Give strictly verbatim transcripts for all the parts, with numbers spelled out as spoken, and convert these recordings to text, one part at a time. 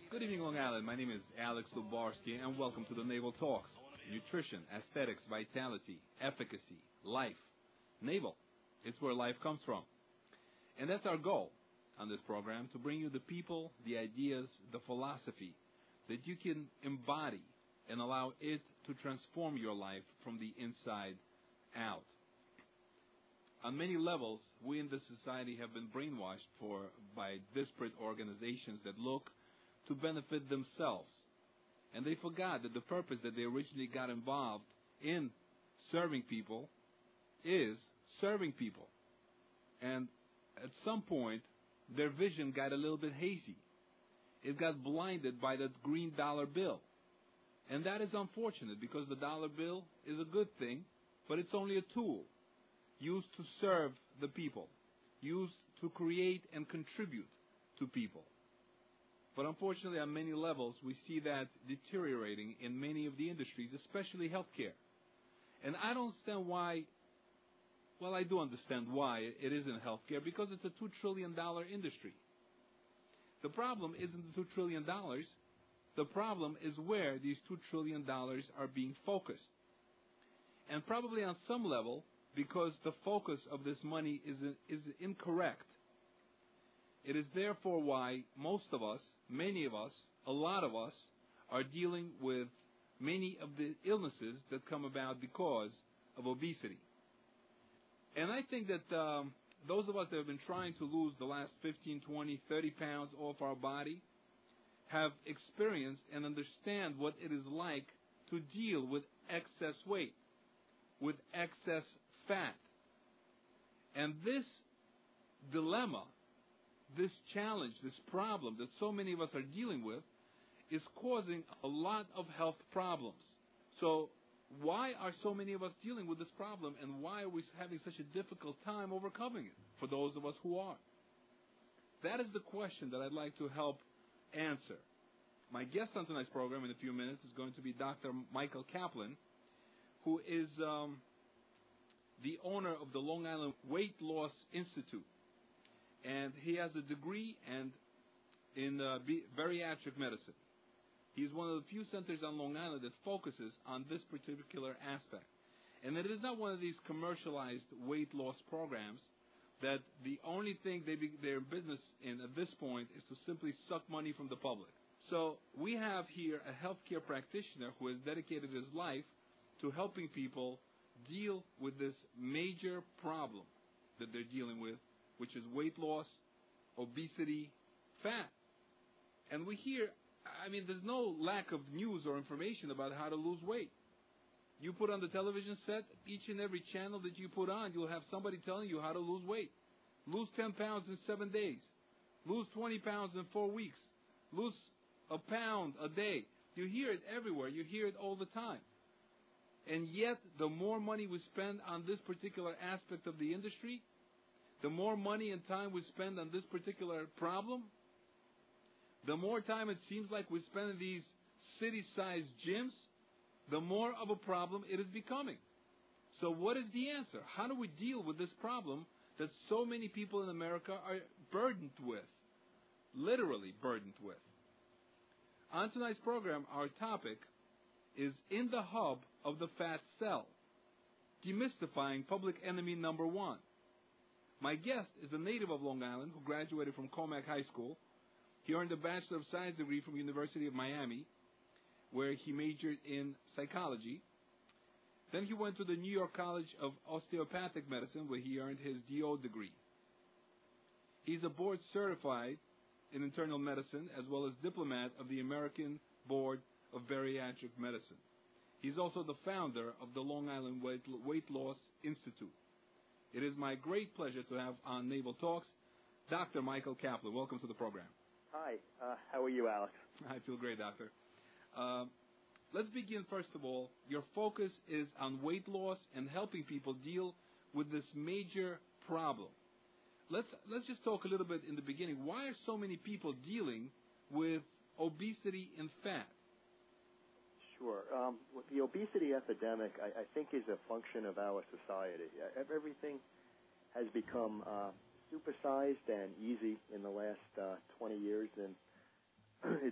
Good evening, Long Island. My name is Alex Lubarsky, and welcome to the Naval Talks. Nutrition, aesthetics, vitality, efficacy, life. Naval, it's where life comes from. And that's our goal on this program, to bring you the people, the ideas, the philosophy that you can embody and allow it to transform your life from the inside out. On many levels, we in this society have been brainwashed for by disparate organizations that look to benefit themselves. And they forgot that the purpose that they originally got involved in serving people is serving people. And at some point, their vision got a little bit hazy. It got blinded by that green dollar bill. And that is unfortunate, because the dollar bill is a good thing, but it's only a tool used to serve the people, used to create and contribute to people. But unfortunately, on many levels, we see that deteriorating in many of the industries, especially healthcare. And I don't understand why, well, I do understand why it is in healthcare, because it's a two trillion dollars industry. The problem isn't the two trillion dollars. The problem is where these two trillion dollars are being focused. And probably on some level, because the focus of this money is, is incorrect. It is therefore why most of us, many of us, a lot of us, are dealing with many of the illnesses that come about because of obesity. And I think that um, those of us that have been trying to lose the last fifteen, twenty, thirty pounds off our body have experienced and understand what it is like to deal with excess weight, with excess fat. And this dilemma, this challenge, this problem that so many of us are dealing with is causing a lot of health problems. So why are so many of us dealing with this problem, and why are we having such a difficult time overcoming it for those of us who are? That is the question that I'd like to help answer. My guest on tonight's program in a few minutes is going to be Doctor Michael Kaplan, who is um, the owner of the Long Island Weight Loss Institute. And he has a degree and in uh, bariatric medicine. He's one of the few centers on Long Island that focuses on this particular aspect. And it is not one of these commercialized weight loss programs that the only thing they be, they're in business in at this point is to simply suck money from the public. So we have here a healthcare practitioner who has dedicated his life to helping people deal with this major problem that they're dealing with, which is weight loss, obesity, fat. And we hear, I mean, there's no lack of news or information about how to lose weight. You put on the television set, each and every channel that you put on, you'll have somebody telling you how to lose weight. Lose ten pounds in seven days. Lose twenty pounds in four weeks. Lose a pound a day. You hear it everywhere. You hear it all the time. And yet, the more money we spend on this particular aspect of the industry, the more money and time we spend on this particular problem, the more time it seems like we spend in these city-sized gyms, the more of a problem it is becoming. So what is the answer? How do we deal with this problem that so many people in America are burdened with, literally burdened with? On tonight's program, our topic is In the Hub of the Fat Cell, demystifying public enemy number one. My guest is a native of Long Island who graduated from Comac High School. He earned a Bachelor of Science degree from University of Miami, where he majored in psychology. Then he went to the New York College of Osteopathic Medicine, where he earned his D O degree. He's a board certified in internal medicine, as well as diplomat of the American Board of Bariatric Medicine. He's also the founder of the Long Island Weight, Weight Loss Institute. It is my great pleasure to have on Naval Talks Doctor Michael Kaplan. Welcome to the program. Hi. Uh, how are you, Alex? I feel great, Doctor. Uh, let's begin, first of all. Your focus is on weight loss and helping people deal with this major problem. Let's, let's just talk a little bit in the beginning. Why are so many people dealing with obesity and fat? Sure. Um, the obesity epidemic, I, I think, is a function of our society. Everything has become uh, supersized and easy in the last uh, twenty years, and it's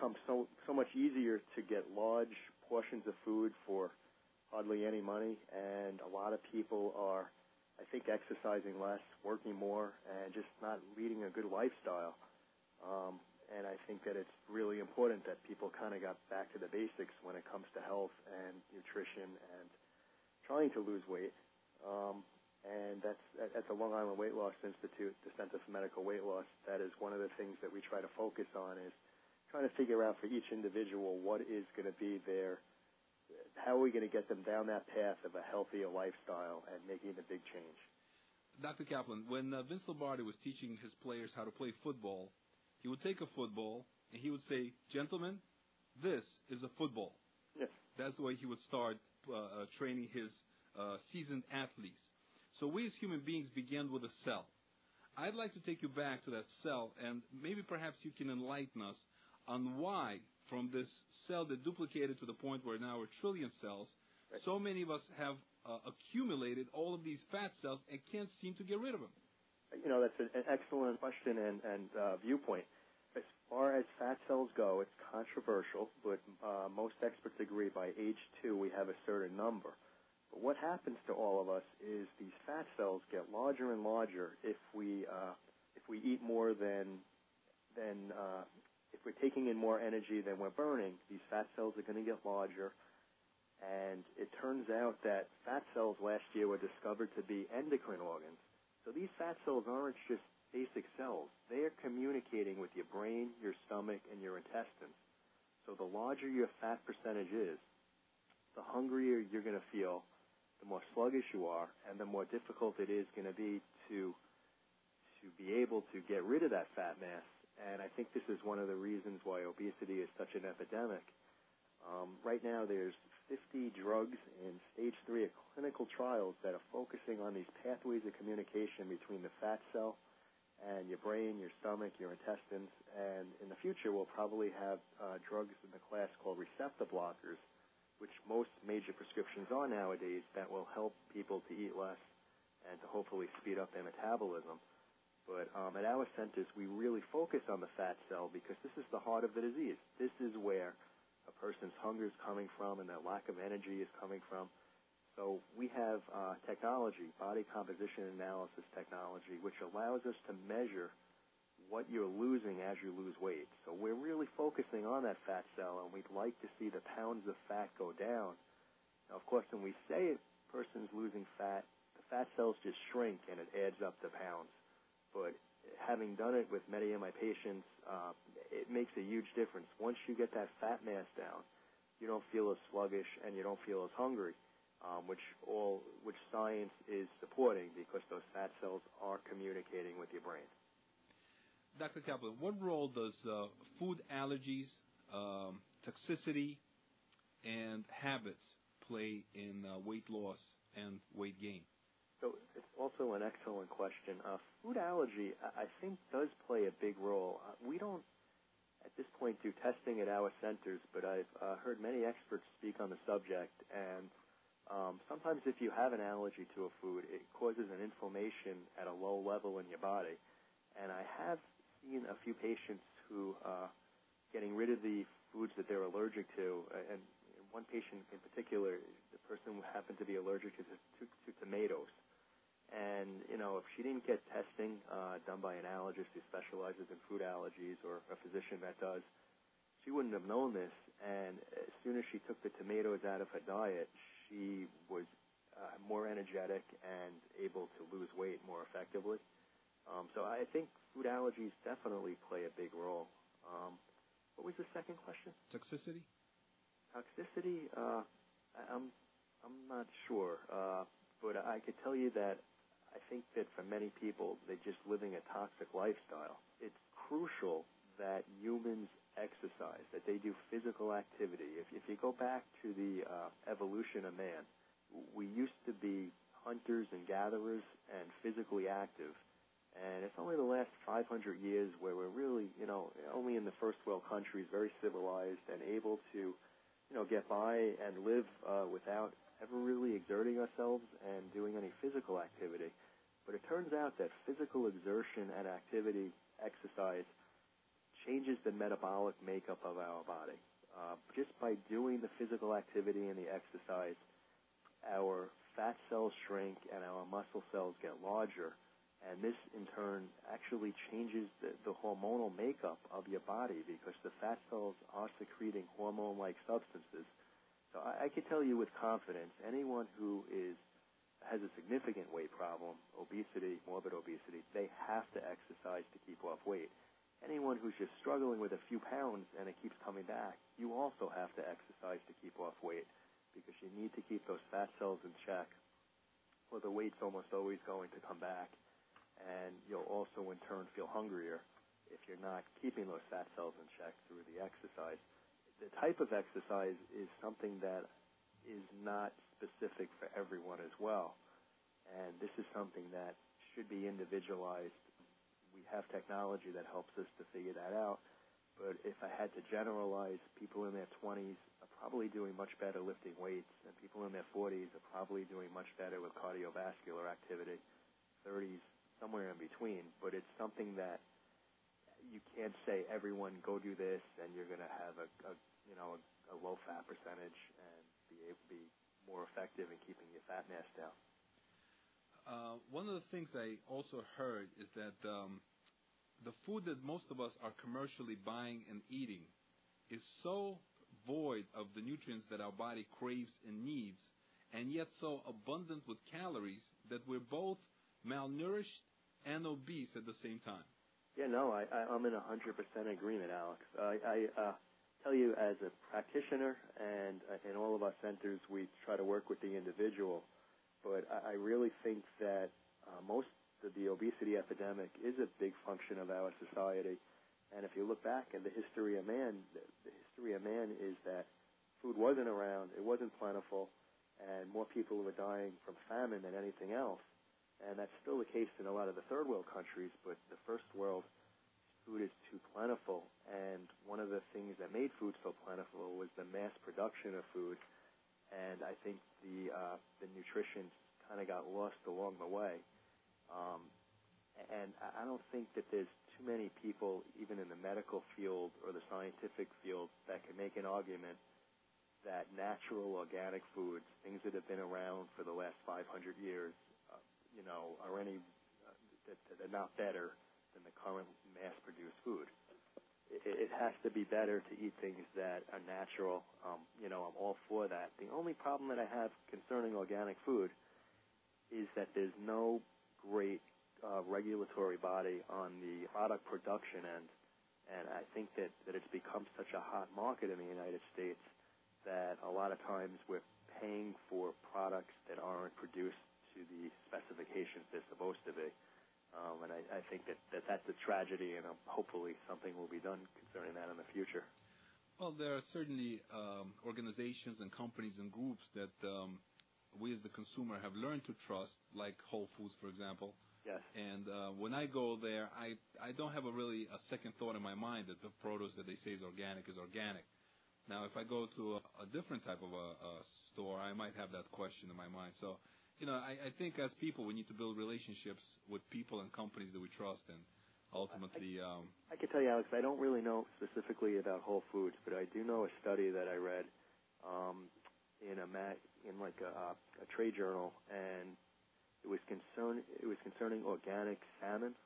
become so so much easier to get large portions of food for hardly any money, and a lot of people are, I think, exercising less, working more, and just not leading a good lifestyle. Um, and I think that it's really important that people kind of got back to the basics when it comes to health and nutrition and trying to lose weight. Um, and that's at the Long Island Weight Loss Institute, the Center for Medical Weight Loss. That is one of the things that we try to focus on, is trying to figure out for each individual what is going to be their, how are we going to get them down that path of a healthier lifestyle and making the big change. Doctor Kaplan, when uh, Vince Lombardi was teaching his players how to play football, he would take a football and he would say, "Gentlemen, this is a football." Yes. That's the way he would start uh, uh, training his uh, seasoned athletes. So we as human beings began with a cell. I'd like to take you back to that cell, and maybe perhaps you can enlighten us on why, from this cell that duplicated to the point where now we're trillion cells, right, so many of us have uh, accumulated all of these fat cells and can't seem to get rid of them. You know, that's an excellent question and, and uh, viewpoint. As far as fat cells go, it's controversial, but uh, most experts agree by age two we have a certain number. But what happens to all of us is these fat cells get larger and larger if we uh, if we eat more than than uh, if we're taking in more energy than we're burning. These fat cells are going to get larger, and it turns out that fat cells last year were discovered to be endocrine organs. So these fat cells aren't just basic cells. They are communicating with your brain, your stomach, and your intestines. So the larger your fat percentage is, the hungrier you're going to feel, the more sluggish you are, and the more difficult it is going to be to to be able to get rid of that fat mass. And I think this is one of the reasons why obesity is such an epidemic. Um, right now there's fifty drugs in stage three of clinical trials that are focusing on these pathways of communication between the fat cell and your brain, your stomach, your intestines. And in the future we'll probably have uh, drugs in the class called receptor blockers, which most major prescriptions are nowadays, that will help people to eat less and to hopefully speed up their metabolism. But um, at our centers, we really focus on the fat cell because this is the heart of the disease. This is where a person's hunger is coming from and their lack of energy is coming from. So we have uh, technology, body composition analysis technology, which allows us to measure what you're losing as you lose weight. So we're really focusing on that fat cell, and we'd like to see the pounds of fat go down. Now, of course, when we say a person's losing fat, the fat cells just shrink, and it adds up to pounds. But having done it with many of my patients, uh, it makes a huge difference. Once you get that fat mass down, you don't feel as sluggish and you don't feel as hungry, um, which all which science is supporting because those fat cells are communicating with your brain. Doctor Kaplan, what role does uh, food allergies, um, toxicity, and habits play in uh, weight loss and weight gain? So it's also an excellent question. Uh, food allergy, I think, does play a big role. Uh, we don't, at this point, do testing at our centers, but I've uh, heard many experts speak on the subject. And um, sometimes if you have an allergy to a food, it causes an inflammation at a low level in your body. And I have seen a few patients who are uh, getting rid of the foods that they're allergic to. And one patient in particular, the person happened to be allergic to, to, to tomatoes. And, you know, if she didn't get testing uh, done by an allergist who specializes in food allergies or a physician that does, she wouldn't have known this. And as soon as she took the tomatoes out of her diet, she was uh, more energetic and able to lose weight more effectively. Um, so I think food allergies definitely play a big role. Um, what was the second question? Toxicity? Toxicity, uh, I'm, I'm not sure. Uh, but I could tell you that I think that for many people, they're just living a toxic lifestyle. It's crucial that humans exercise, that they do physical activity. If, if you go back to the uh, evolution of man, we used to be hunters and gatherers and physically active. And it's only the last five hundred years where we're really, you know, only in the first world countries, very civilized and able to, you know, get by and live uh, without ever really exerting ourselves and doing any physical activity. But it turns out that physical exertion and activity, exercise, changes the metabolic makeup of our body. Uh, just by doing the physical activity and the exercise, our fat cells shrink and our muscle cells get larger, and this in turn actually changes the, the hormonal makeup of your body because the fat cells are secreting hormone-like substances. So I, I can tell you with confidence, anyone who is has a significant weight problem, obesity, morbid obesity, they have to exercise to keep off weight. Anyone who's just struggling with a few pounds and it keeps coming back, you also have to exercise to keep off weight because you need to keep those fat cells in check, or the weight's almost always going to come back, and you'll also in turn feel hungrier if you're not keeping those fat cells in check through the exercise. The type of exercise is something that is not specific for everyone as well, and this is something that should be individualized. We have technology that helps us to figure that out, but if I had to generalize, people in their twenties are probably doing much better lifting weights, and people in their forties are probably doing much better with cardiovascular activity, thirties, somewhere in between, but it's something that you can't say everyone go do this and you're going to have a, a you know a, a low fat percentage and be able to be more effective in keeping your fat mass down. Uh, one of the things I also heard is that um, the food that most of us are commercially buying and eating is so void of the nutrients that our body craves and needs, and yet so abundant with calories that we're both malnourished and obese at the same time. Yeah, no, I, I, I'm in one hundred percent agreement, Alex. I, I uh, tell you, as a practitioner and uh, in all of our centers, we try to work with the individual. But I really think that uh, most of the obesity epidemic is a big function of our society. And if you look back at the history of man, the, the history of man is that food wasn't around, it wasn't plentiful, and more people were dying from famine than anything else. And that's still the case in a lot of the third world countries, but the first world, food is too plentiful. And one of the things that made food so plentiful was the mass production of food. And I think the uh, the nutrition kind of got lost along the way. Um, and I don't think that there's too many people, even in the medical field or the scientific field, that can make an argument that natural organic foods, things that have been around for the last five hundred years, uh, you know, are any uh, that, that are not better than the current mass-produced food. It has to be better to eat things that are natural. Um, you know, I'm all for that. The only problem that I have concerning organic food is that there's no great uh, regulatory body on the product production end. And I think that, that it's become such a hot market in the United States that a lot of times we're paying for products that aren't produced to the specifications they're supposed to be. Um, and I, I think that, that that's a tragedy, and um, hopefully something will be done concerning that in the future. Well, there are certainly um, organizations and companies and groups that um, we as the consumer have learned to trust, like Whole Foods, for example. Yes. And uh, when I go there, I, I don't have a really a second thought in my mind that the produce that they say is organic is organic. Now, if I go to a, a different type of a, a store, I might have that question in my mind. So, you know, I, I think as people, we need to build relationships with people and companies that we trust, and ultimately... I, um, I can tell you, Alex, I don't really know specifically about Whole Foods, but I do know a study that I read um, in a mag, in like a, a trade journal, and it was concern it was concerning organic salmon,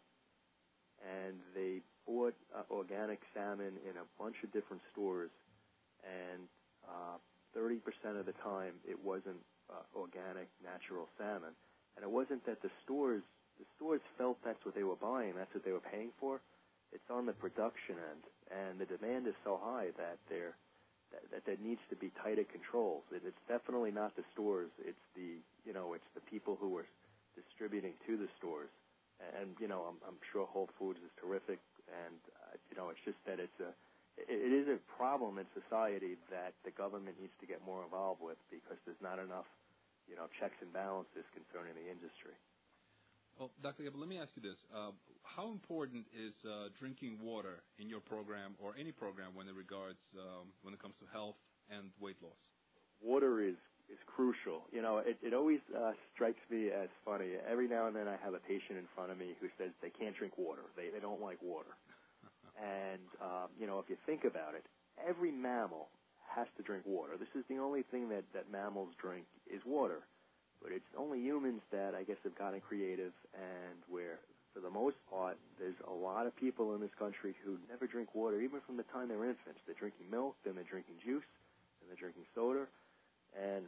and they bought uh, organic salmon in a bunch of different stores, and uh, thirty percent of the time it wasn't Uh, organic, natural salmon. And it wasn't that the stores, the stores felt that's what they were buying, that's what they were paying for. It's on the production end, and the demand is so high that there, that, that there needs to be tighter controls. It, it's definitely not the stores. It's the, you know, it's the people who are distributing to the stores. And, you know, I'm, I'm sure Whole Foods is terrific, and, uh, you know, it's just that it's a, it is a problem in society that the government needs to get more involved with because there's not enough, you know, checks and balances concerning the industry. Well, Doctor Gable, let me ask you this. Uh, how important is uh, drinking water in your program or any program when it regards, um, when it comes to health and weight loss? Water is, is crucial. You know, it, it always uh, strikes me as funny. Every now and then I have a patient in front of me who says they can't drink water. They, they don't like water. And, um, you know, if you think about it, every mammal has to drink water. This is the only thing that, that mammals drink is water. But it's only humans that, I guess, have gotten creative, and where, for the most part, there's a lot of people in this country who never drink water, even from the time they're infants. They're drinking milk, then they're drinking juice, then they're drinking soda, and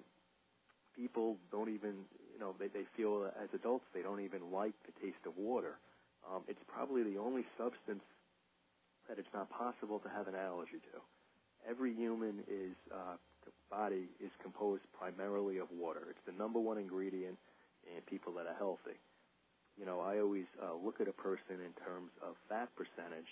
people don't even, you know, they, they feel as adults they don't even like the taste of water. Um, it's probably the only substance that it's not possible to have an allergy to. Every human is, uh, body is composed primarily of water. It's the number one ingredient in people that are healthy. You know, I always uh, look at a person in terms of fat percentage,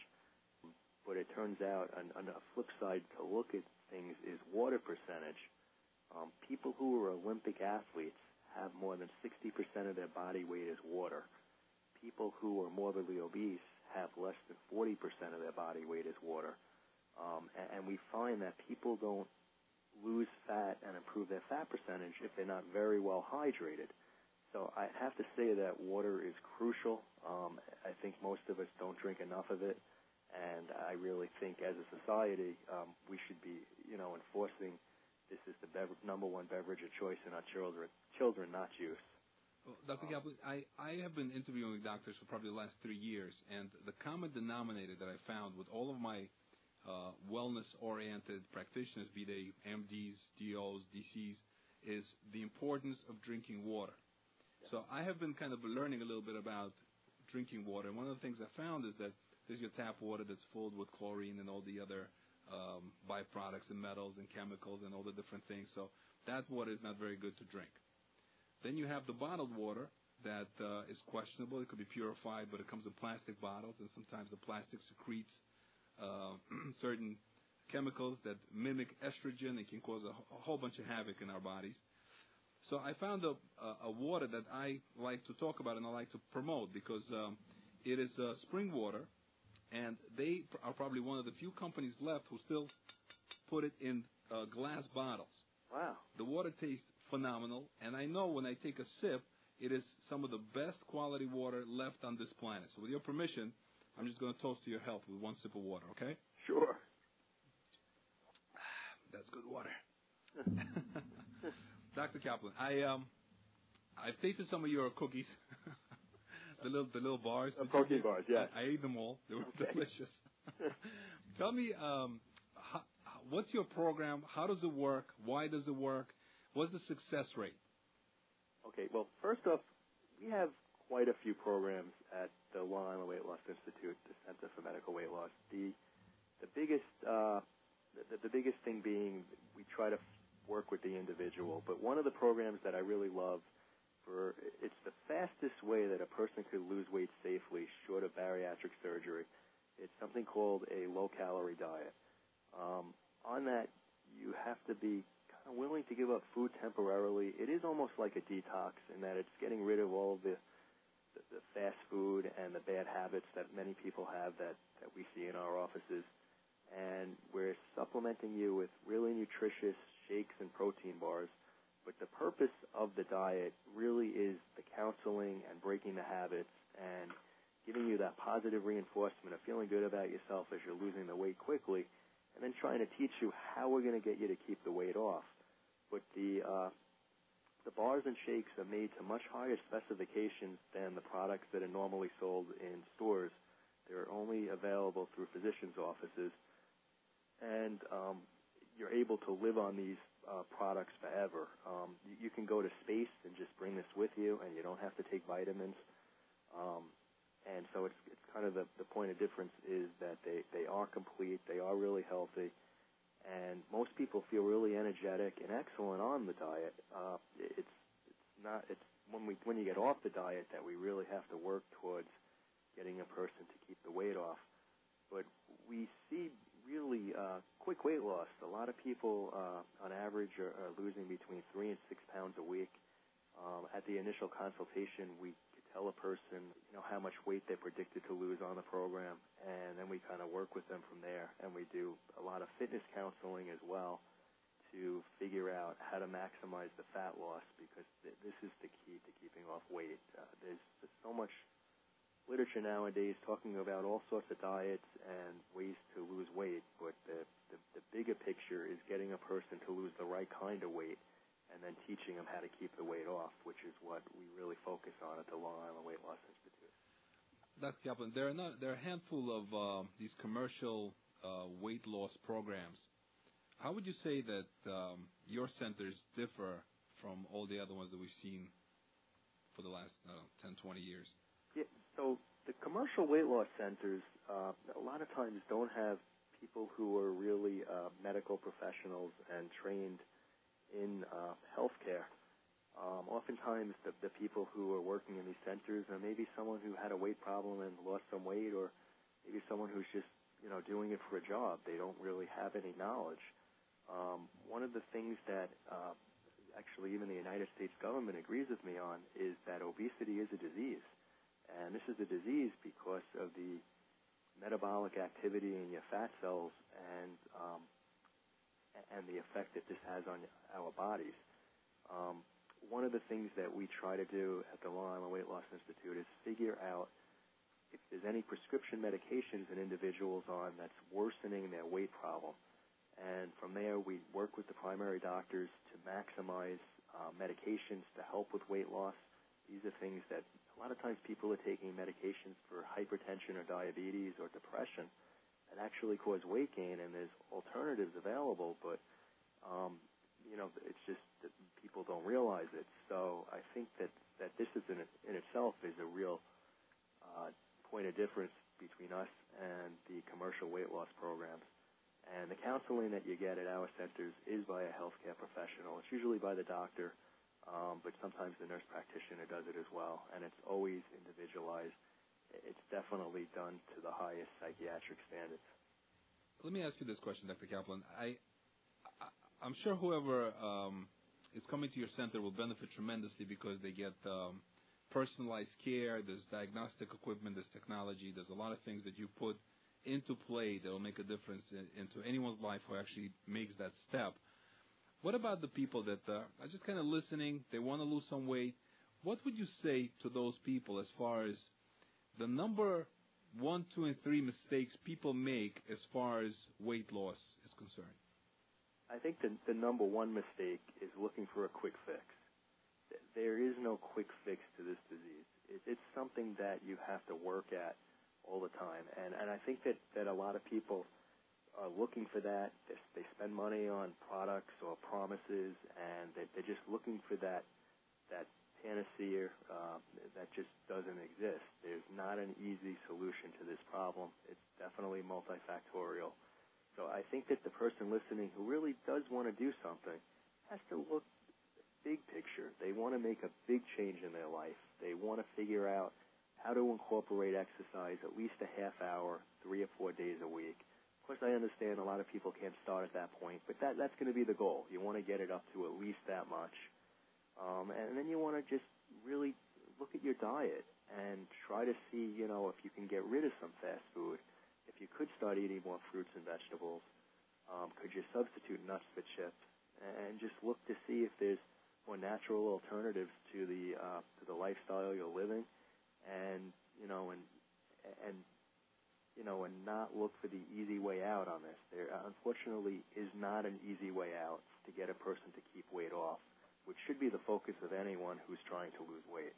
but it turns out on, on the flip side to look at things is water percentage. Um, people who are Olympic athletes have more than sixty percent of their body weight as water. People who are morbidly obese have less than forty percent of their body weight as water. Um, and, and we find that people don't lose fat and improve their fat percentage if they're not very well hydrated. So I have to say that water is crucial. Um, I think most of us don't drink enough of it, and I really think as a society um, we should be, you know, enforcing this is the bever- number one beverage of choice in our children, children, not juice. Well, Doctor Um, Kaplan, I, I have been interviewing doctors for probably the last three years, and the common denominator that I found with all of my uh, wellness-oriented practitioners, be they M Ds, D Os, D Cs, is the importance of drinking water. Yeah. So I have been kind of learning a little bit about drinking water, and one of the things I found is that there's your tap water that's filled with chlorine and all the other um, byproducts and metals and chemicals and all the different things. So that water is not very good to drink. Then you have the bottled water that uh, is questionable. It could be purified, but it comes in plastic bottles, and sometimes the plastic secretes uh, certain chemicals that mimic estrogen and can cause a, a whole bunch of havoc in our bodies. So I found a, a, a water that I like to talk about and I like to promote because um, it is uh, spring water, and they are probably one of the few companies left who still put it in uh, glass bottles. Wow. The water tastes phenomenal, and I know when I take a sip, it is some of the best quality water left on this planet. So with your permission, I'm just going to toast to your health with one sip of water, okay? Sure. That's good water. Doctor Kaplan, I um, I've tasted some of your cookies, the little the little bars. Uh, protein bars, yeah. I, I ate them all. They were okay. delicious. Tell me, um, how, what's your program? How does it work? Why does it work? What's the success rate? Okay, well, first off, we have quite a few programs at the Long Island Weight Loss Institute, the Center for Medical Weight Loss. The the biggest uh, the, the biggest thing being we try to f- work with the individual. But one of the programs that I really love, for it's the fastest way that a person could lose weight safely short of bariatric surgery. It's something called a low-calorie diet. Um, on that, you have to be kind of willing to give up food temporarily. It is almost like a detox in that it's getting rid of all of the the, the fast food and the bad habits that many people have that, that we see in our offices. And we're supplementing you with really nutritious shakes and protein bars. But the purpose of the diet really is the counseling and breaking the habits and giving you that positive reinforcement of feeling good about yourself as you're losing the weight quickly, and then trying to teach you how we're going to get you to keep the weight off. But the uh, the bars and shakes are made to much higher specifications than the products that are normally sold in stores. They're only available through physicians' offices, and um, you're able to live on these uh, products forever. Um, you, you can go to space and just bring this with you, and you don't have to take vitamins. Um, and so it's, it's kind of the, the point of difference is that they, they are complete, they are really healthy, and most people feel really energetic and excellent on the diet. Uh, it's it's not it's when we when you get off the diet that we really have to work towards getting a person to keep the weight off. But we see really uh, quick weight loss. A lot of people, uh, on average, are, are losing between three and six pounds a week. Um, at the initial consultation, we could tell a person, you know, how much weight they predicted to lose on the program, and then we kind of work with them from there. And we do a lot of fitness counseling as well to figure out how to maximize the fat loss, because th- this is the key to keeping off weight. Uh, there's, there's so much literature nowadays talking about all sorts of diets and ways to lose weight, but the, the, the bigger picture is getting a person to lose the right kind of weight and then teaching them how to keep the weight off, which is what we really focus on at the Long Island Weight Loss Institute. Doctor Kaplan, there are, not, there are a handful of uh, these commercial uh, weight loss programs. How would you say that um, your centers differ from all the other ones that we've seen for the last uh, ten, twenty years? Yeah, so the commercial weight loss centers uh, a lot of times don't have people who are really uh, medical professionals and trained in uh, healthcare. Um, oftentimes the, the people who are working in these centers are maybe someone who had a weight problem and lost some weight, or maybe someone who's just, you know, doing it for a job. They don't really have any knowledge. Um, one of the things that uh, actually even the United States government agrees with me on is that obesity is a disease. And this is a disease because of the metabolic activity in your fat cells and um, and the effect that this has on our bodies. Um, one of the things that we try to do at the Long Island Weight Loss Institute is figure out if there's any prescription medications an individual's on that's worsening their weight problem. And from there, we work with the primary doctors to maximize uh, medications to help with weight loss. These are things that a lot of times people are taking medications for hypertension or diabetes or depression that actually cause weight gain, and there's alternatives available, but, um, you know, it's just that people don't realize it. So I think that, that this is in, in itself is a real uh, point of difference between us and the commercial weight loss programs. And the counseling that you get at our centers is by a healthcare professional. It's usually by the doctor, um, but sometimes the nurse practitioner does it as well, and it's always individualized. It's definitely done to the highest psychiatric standards. Let me ask you this question, Doctor Kaplan. I, I, I'm sure whoever um, is coming to your center will benefit tremendously because they get um, personalized care, there's diagnostic equipment, there's technology, there's a lot of things that you put into play that will make a difference in, into anyone's life who actually makes that step. What about the people that uh, are just kind of listening, they want to lose some weight? What would you say to those people as far as the number one, two, and three mistakes people make as far as weight loss is concerned? I think the, the number one mistake is looking for a quick fix. There is no quick fix to this disease. It, it's something that you have to work at all the time. And, and I think that, that a lot of people are looking for that. They, they spend money on products or promises, and they, they're just looking for that that panacea uh, that just doesn't exist. There's not an easy solution to this problem. It's definitely multifactorial. So I think that the person listening who really does want to do something has to look big picture. They want to make a big change in their life. They want to figure out how to incorporate exercise at least a half hour, three or four days a week. Of course, I understand a lot of people can't start at that point, but that, that's going to be the goal. You want to get it up to at least that much. Um, and then you want to just really look at your diet and try to see, you know, if you can get rid of some fast food. If you could start eating more fruits and vegetables, um, could you substitute nuts for chips? And just look to see if there's more natural alternatives to the uh, to the lifestyle you're living, and you know, and and you know, and not look for the easy way out on this. There, unfortunately, is not an easy way out to get a person to keep weight off, which should be the focus of anyone who's trying to lose weight.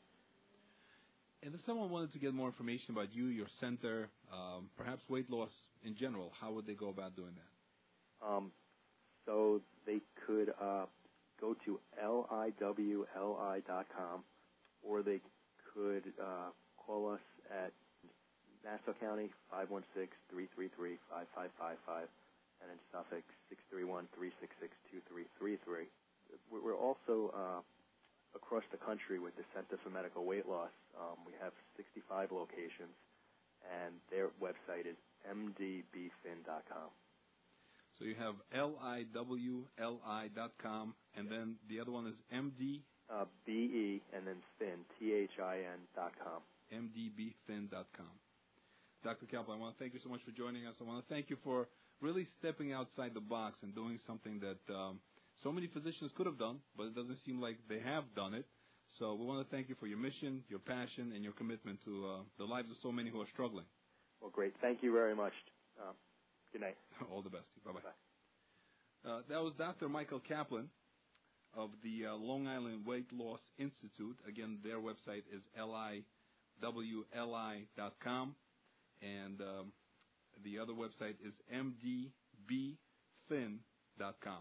And if someone wanted to get more information about you, your center, um, perhaps weight loss in general, how would they go about doing that? Um, so they could uh, go to L I W L I dot com, or they could uh, call us at Nassau County, five one six, three three three, five five five five, and in Suffolk, six three one, three six six, two three three three. We're also uh, across the country with the Center for Medical Weight Loss. Um, we have sixty-five locations, and their website is M D B fin dot com. So you have L I W L I dot com, and then the other one is M D? Uh, B E, and then Fin, T H I N dot com. M D B fin dot com. Doctor Kaplan, I want to thank you so much for joining us. I want to thank you for really stepping outside the box and doing something that um, so many physicians could have done, but it doesn't seem like they have done it. So we want to thank you for your mission, your passion, and your commitment to uh, the lives of so many who are struggling. Well, great. Thank you very much. Uh, good night. All the best. Bye-bye. Bye. Uh, that was Doctor Michael Kaplan of the uh, Long Island Weight Loss Institute. Again, their website is L I W L I dot com, and um, the other website is M D B thin dot com.